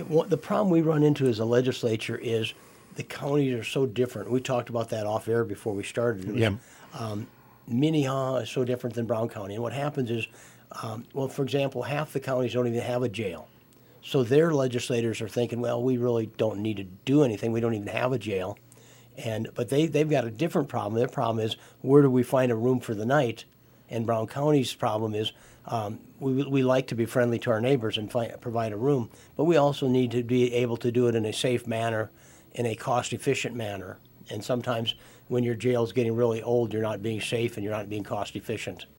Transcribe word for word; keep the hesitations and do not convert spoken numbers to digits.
what the problem we run into as a legislature is the counties are so different. We talked about that off air before we started. It was, Yeah. um, Minnehaha is so different than Brown County. And what happens is, um, well, for example, half the counties don't even have a jail. So their legislators are thinking, well, we really don't need to do anything. We don't even have a jail. And but they, they've got a different problem. Their problem is, where do we find a room for the night? And Brown County's problem is, um, we, we like to be friendly to our neighbors and find, provide a room, but we also need to be able to do it in a safe manner, in a cost-efficient manner. And sometimes when your jail's getting really old, you're not being safe and you're not being cost-efficient.